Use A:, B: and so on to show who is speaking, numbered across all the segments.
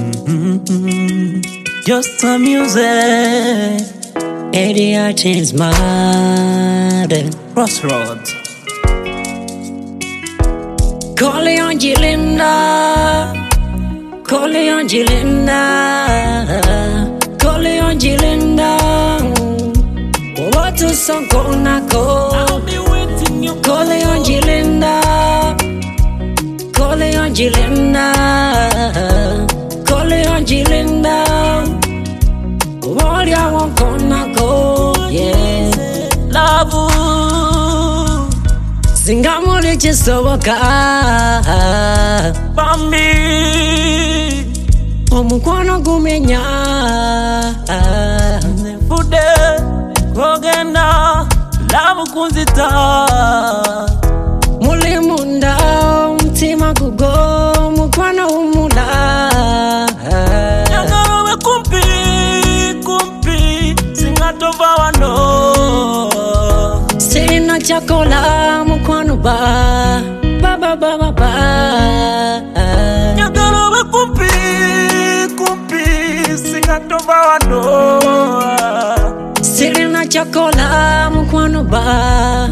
A: Just the music.
B: Area change mad.
A: Crossroads.
B: Call it Angelina. Call it Angelina. Call it Angelina. What to song kona ko?
A: I'll be waiting you.
B: Call it Angelina. Call it Angelina. Call it Angelina. What ya want kona ko? Yeah.
A: Love.
B: Singamuri chisoboka
A: Bambi.
B: Omukwano gumenya
A: Nefude. Kogenda. Love kunzita.
B: Muli munda mtima kugo mukwano umula
A: Nyagarowe kumpi singatova wano
B: Sina chakola mukwano ba
A: Nyagarowe kumpi singatova wano
B: Sina chakola mukwano ba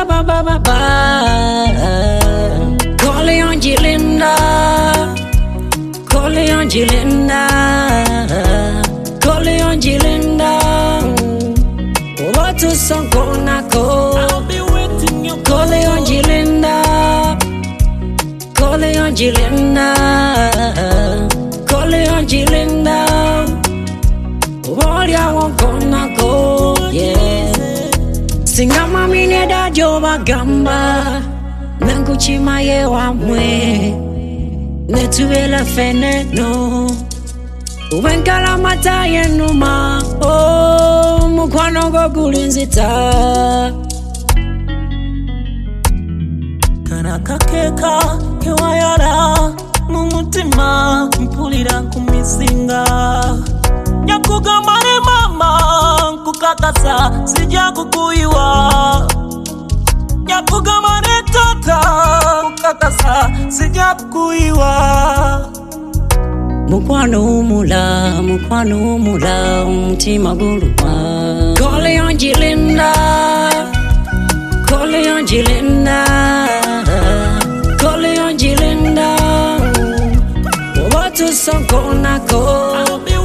B: Call it Angelina. Call it Angelina. Call it Angelina. What to song kona ko?
A: I'll be waiting you.
B: Call it Angelina. Call it Angelina. Call it Angelina. What ya want kona ko? Yeah. Singa mami neda joba gamba. Nanguchima ye wamwe Netuela fene no Uwenkala mata ye numa Oh, mukwano go gulinzita
A: Kana kakeka kewayara Mumutima mpulira kumisinga Nyakugamare mama Kukakasa sija kukuiwa Nyakugamare tata Kukakasa sija kukuiwa
B: Mukwano umula Mutima guluma Call it Angelina. Call it Angelina. Call it Angelina. What to song kona ko?
A: I'll be